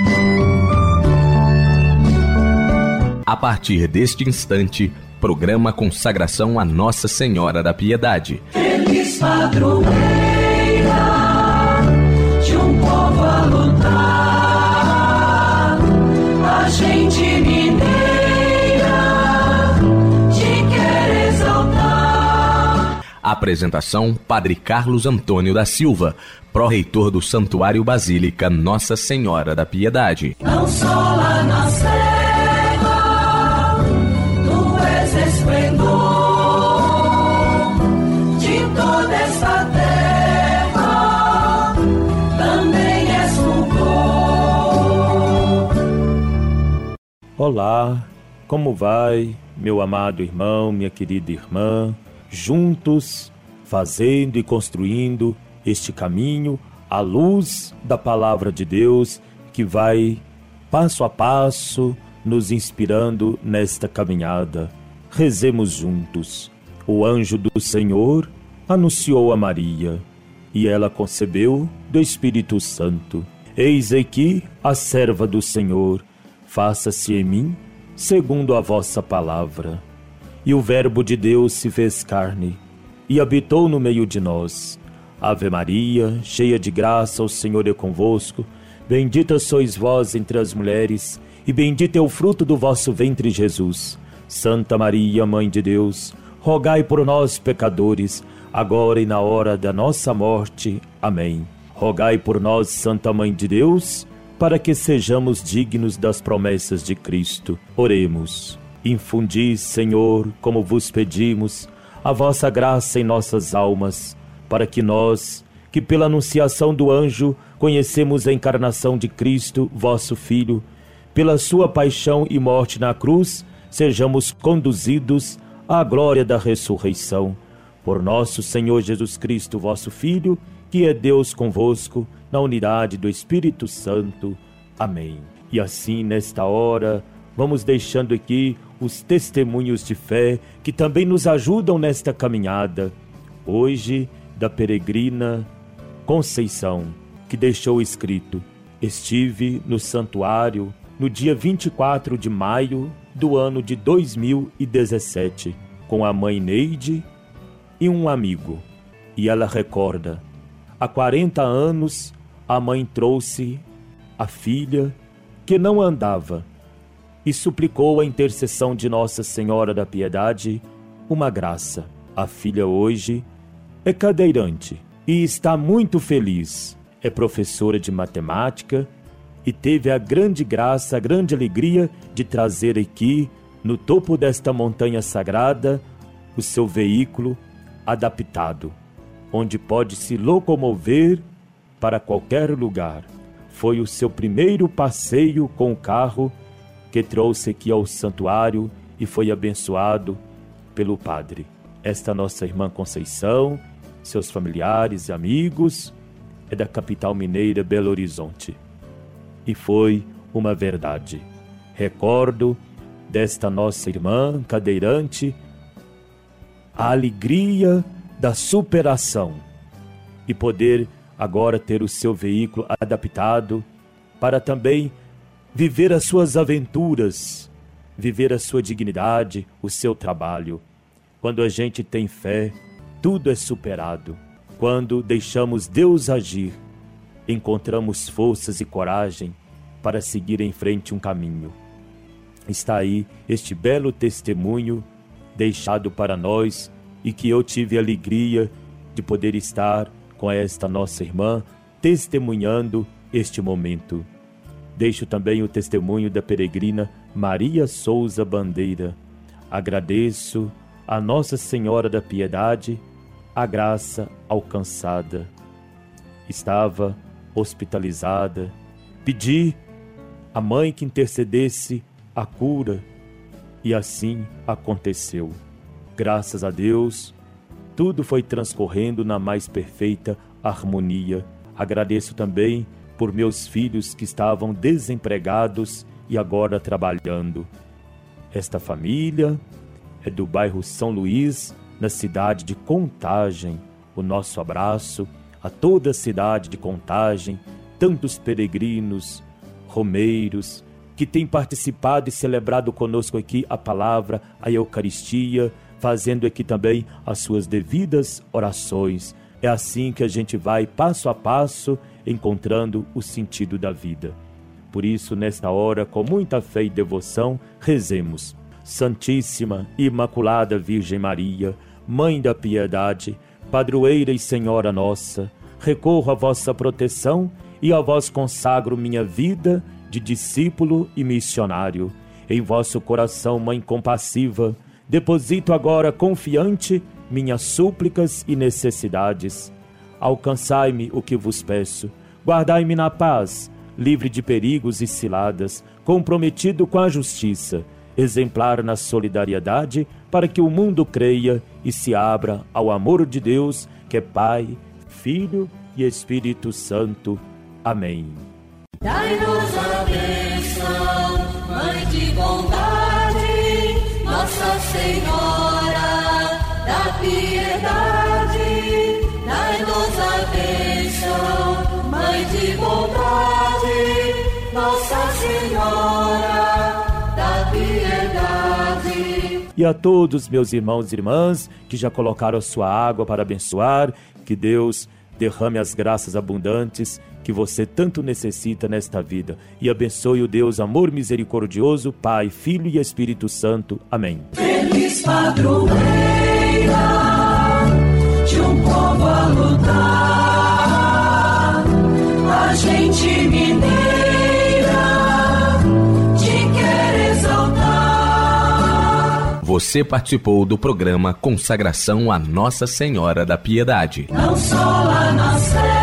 A partir deste instante, programa Consagração a Nossa Senhora da Piedade. Feliz padroeira de um povo a lutar, a gente mineira te quer exaltar. Apresentação: Padre Carlos Antônio da Silva, pró-reitor do Santuário Basílica Nossa Senhora da Piedade. Não só lá na serra, tu és esplendor de toda esta terra, também és fulgor. Olá, como vai, meu amado irmão, minha querida irmã? Juntos, fazendo e construindo este caminho à luz da Palavra de Deus, que vai passo a passo nos inspirando nesta caminhada. Rezemos juntos. O anjo do Senhor anunciou a Maria, e ela concebeu do Espírito Santo. Eis aqui a serva do Senhor, faça-se em mim segundo a vossa palavra. E o Verbo de Deus se fez carne e habitou no meio de nós. Ave Maria, cheia de graça, o Senhor é convosco. Bendita sois vós entre as mulheres, e bendito é o fruto do vosso ventre, Jesus. Santa Maria, Mãe de Deus, rogai por nós, pecadores, agora e na hora da nossa morte. Amém. Rogai por nós, Santa Mãe de Deus, para que sejamos dignos das promessas de Cristo. Oremos. Infundi, Senhor, como vos pedimos, a vossa graça em nossas almas, para que nós, que pela anunciação do anjo conhecemos a encarnação de Cristo, vosso Filho, pela sua paixão e morte na cruz, sejamos conduzidos à glória da ressurreição. Por nosso Senhor Jesus Cristo, vosso Filho, que é Deus convosco, na unidade do Espírito Santo. Amém. E assim, nesta hora, vamos deixando aqui os testemunhos de fé que também nos ajudam nesta caminhada. Hoje, da peregrina Conceição, que deixou escrito: estive no santuário no dia 24 de maio do ano de 2017, com a mãe Neide e um amigo. E ela recorda: há 40 anos a mãe trouxe a filha que não andava e suplicou a intercessão de Nossa Senhora da Piedade uma graça. A filha hoje é cadeirante e está muito feliz. É professora de matemática e teve a grande graça, a grande alegria de trazer aqui, no topo desta montanha sagrada, o seu veículo adaptado, onde pode se locomover para qualquer lugar. Foi o seu primeiro passeio com o carro que trouxe aqui ao santuário e foi abençoado pelo padre. Esta nossa irmã Conceição, seus familiares e amigos, é da capital mineira, Belo Horizonte. E foi uma verdade. Recordo desta nossa irmã cadeirante a alegria da superação e poder agora ter o seu veículo adaptado para também viver as suas aventuras, viver a sua dignidade, o seu trabalho. Quando a gente tem fé, tudo é superado. Quando deixamos Deus agir, encontramos forças e coragem para seguir em frente um caminho. Está aí este belo testemunho deixado para nós e que eu tive a alegria de poder estar com esta nossa irmã testemunhando este momento. Deixo também o testemunho da peregrina Maria Souza Bandeira. Agradeço a Nossa Senhora da Piedade a graça alcançada. Estava hospitalizada. Pedi à mãe que intercedesse a cura e assim aconteceu. Graças a Deus, tudo foi transcorrendo na mais perfeita harmonia. Agradeço também por meus filhos que estavam desempregados e agora trabalhando. Esta família é do bairro São Luís, na cidade de Contagem. O nosso abraço a toda a cidade de Contagem, tantos peregrinos, romeiros, que têm participado e celebrado conosco aqui a palavra, a Eucaristia, fazendo aqui também as suas devidas orações. É assim que a gente vai, passo a passo, encontrando o sentido da vida. Por isso, nesta hora, com muita fé e devoção, rezemos. Santíssima e Imaculada Virgem Maria, Mãe da Piedade, Padroeira e Senhora nossa, recorro à vossa proteção e a vós consagro minha vida de discípulo e missionário. Em vosso coração, Mãe compassiva, deposito agora confiante minhas súplicas e necessidades. Alcançai-me o que vos peço, guardai-me na paz, livre de perigos e ciladas, comprometido com a justiça, exemplar na solidariedade, para que o mundo creia e se abra ao amor de Deus, que é Pai, Filho e Espírito Santo. Amém. Dai-nos a bênção, Mãe de bondade, Nossa Senhora da Piedade. Dai-nos a bênção, Mãe de bondade, Nossa Senhora da Piedade. E a todos meus irmãos e irmãs que já colocaram a sua água para abençoar, que Deus derrame as graças abundantes que você tanto necessita nesta vida. E abençoe o Deus amor misericordioso, Pai, Filho e Espírito Santo. Amém. Feliz padroeira de um povo a lutar, a gente mineira te quer exaltar. Você participou do programa Consagração a Nossa Senhora da Piedade. Não só lá na